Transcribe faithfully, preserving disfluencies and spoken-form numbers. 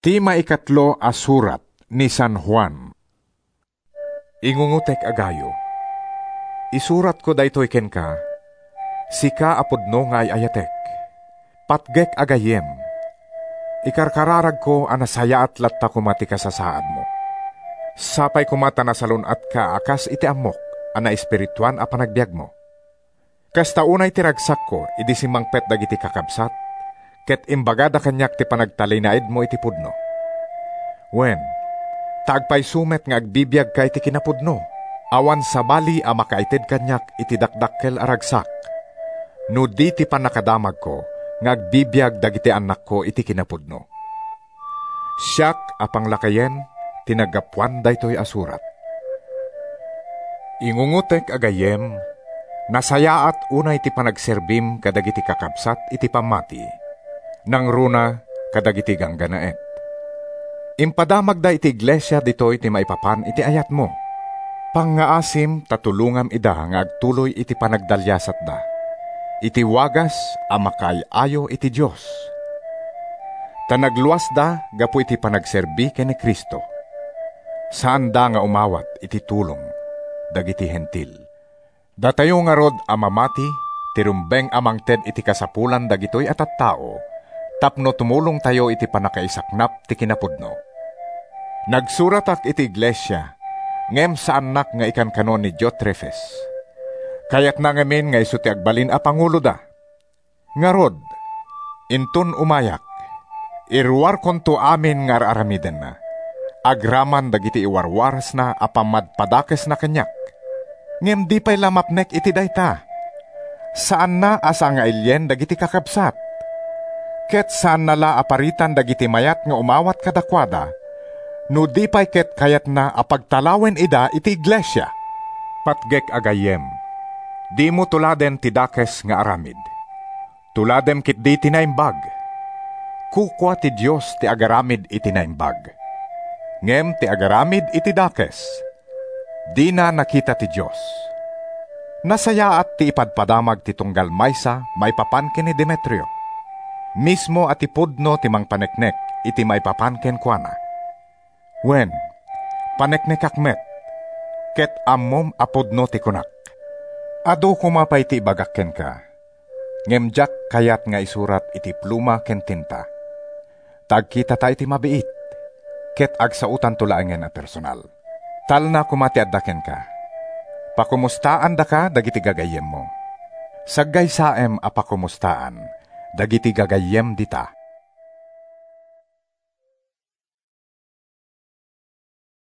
Ti maikatlo a surat ni San Juan. Ingungutek agayo. Isurat ko daytoy ken ka, sika apudno nga ayatek. Patgek agayem. Ikarkararag ko anasaya at latta kumati ka sa saad mo. Sapay kumata na salon at ka akas iti amok, ana espirituan a panagbiag mo. Kasta unay tiragsak ko, idi simangpet dagiti kakabsat, ket imbagada kanyak ti panagtalinaid mo iti pudno. Wen, tagpay sumet nga agbibiyag ka iti kinapudno, awan sabali a makaitid kanyak iti dakdakkel aragsak. No di ti panakadamag ko, nga agbibiyag dagiti anak ko iti kinapudno. Siyak apang lakayen, tinagapuan daytoy asurat. Ingungutek agayem, nasaya at unay ti panagserbim kadagiti kakabsat iti pamati, nang runa kadagiti gangganaet. Impadamag da iti iglesia ditoy ti maipapan iti ayat mo. Pangngaasim tatulungam ida nga agtuloy iti panagdalyasat da. Iti wagas a makaayo iti Dios. Tanagluas da gapu iti panagserbi ken ni Kristo. Saan da nga umawat iti tulong dagiti hentil. Datayo nga rod a mamati tirumbeng amangted iti kasapulan dagitoy at at tao, tapno tumulong tayo iti panakaisaknap ti kinapudno. Nagsuratak iti iglesia, ngem sa anak nga ikan kanon ni Diotrefes. Kayat na ngamin nga iso ti agbalin a pangulo da. Ngarod, intun umayak, irwar konto amin nga aramiden na. Agraman dagiti iwarwaras na apamadpadakes na kanyak. Ngem di pa'y lamapnek iti dayta. Saan na asa nga ilyen dagiti kakabsat? Ket saan nala aparitan dagiti mayat nga umawat kadakwada, no di pa'y ket kayat na apagtalawen ida iti iglesia. Patgek agayem, di mo tuladen ti dakes nga aramid. Tuladem kit di tinaimbag. Kukwa ti Dios ti agaramid iti naimbag. Ngem ti agaramid iti dakes, di na nakita ti Dios. Nasaya at ti ipadpadamag ti tunggal maysa may papankin ni Demetrio. Mismo at ipudno ti mang paneknek iti may papanken kuana. Wen, paneknek akmet, ket ammom apudno ti kunak. Ado kumapay ti ibagakken ka. Ngemjak kayat nga isurat iti pluma ken tinta. Tagkita ta iti mabiit, ket agsautan tulaangen a personal. Tal na kumati addaken ka. Pakumustaan da ka dagiti gagayem mo. Saggay saem a pakumustaan, dagiti gagayem dita.